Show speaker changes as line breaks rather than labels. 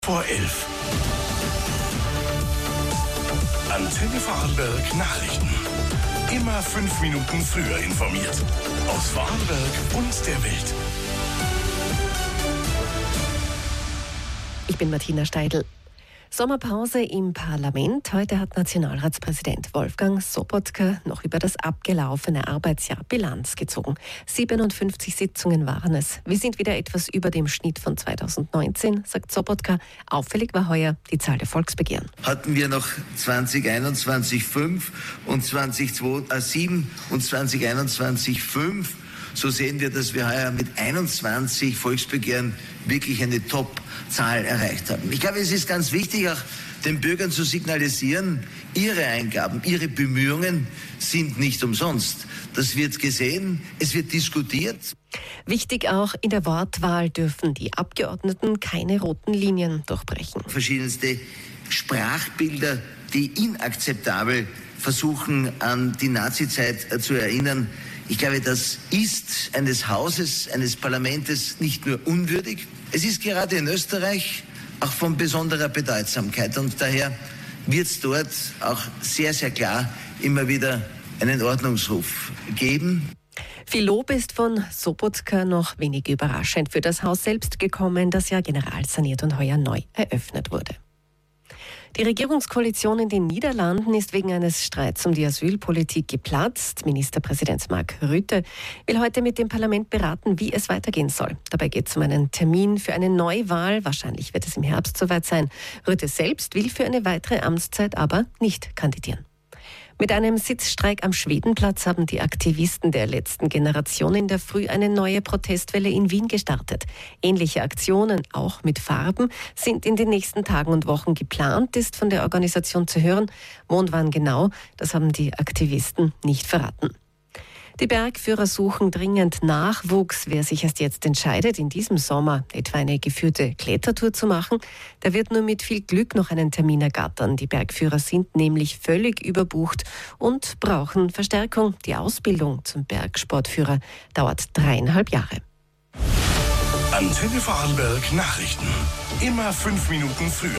Vor 11. Antenne Vorarlberg Nachrichten. Immer 5 Minuten früher informiert. Aus Vorarlberg und der Welt.
Ich bin Martina Steidl. Sommerpause im Parlament. Heute hat Nationalratspräsident Wolfgang Sobotka noch über das abgelaufene Arbeitsjahr Bilanz gezogen. 57 Sitzungen waren es. Wir sind wieder etwas über dem Schnitt von 2019, sagt Sobotka. Auffällig war heuer die Zahl der Volksbegehren.
Hatten wir noch 2021 5 und 2007 und 2021 5. So sehen wir, dass wir heuer mit 21 Volksbegehren wirklich eine Top-Zahl erreicht haben. Ich glaube, es ist ganz wichtig, auch den Bürgern zu signalisieren, ihre Eingaben, ihre Bemühungen sind nicht umsonst. Das wird gesehen, es wird diskutiert.
Wichtig auch, in der Wortwahl dürfen die Abgeordneten keine roten Linien durchbrechen.
Verschiedenste Sprachbilder, die inakzeptabel versuchen, an die Nazizeit zu erinnern. Ich glaube, das ist eines Hauses, eines Parlaments nicht nur unwürdig. Es ist gerade in Österreich auch von besonderer Bedeutsamkeit. Und daher wird es dort auch sehr, sehr klar immer wieder einen Ordnungsruf geben.
Viel Lob ist von Sobotka noch wenig überraschend für das Haus selbst gekommen, das ja generalsaniert und heuer neu eröffnet wurde. Die Regierungskoalition in den Niederlanden ist wegen eines Streits um die Asylpolitik geplatzt. Ministerpräsident Mark Rutte will heute mit dem Parlament beraten, wie es weitergehen soll. Dabei geht es um einen Termin für eine Neuwahl. Wahrscheinlich wird es im Herbst soweit sein. Rutte selbst will für eine weitere Amtszeit aber nicht kandidieren. Mit einem Sitzstreik am Schwedenplatz haben die Aktivisten der letzten Generation in der Früh eine neue Protestwelle in Wien gestartet. Ähnliche Aktionen, auch mit Farben, sind in den nächsten Tagen und Wochen geplant, ist von der Organisation zu hören. Wo und wann genau, das haben die Aktivisten nicht verraten. Die Bergführer suchen dringend Nachwuchs. Wer sich erst jetzt entscheidet, in diesem Sommer etwa eine geführte Klettertour zu machen, der wird nur mit viel Glück noch einen Termin ergattern. Die Bergführer sind nämlich völlig überbucht und brauchen Verstärkung. Die Ausbildung zum Bergsportführer dauert 3,5 Jahre.
Antenne Vorarlberg Nachrichten. Immer 5 Minuten früher.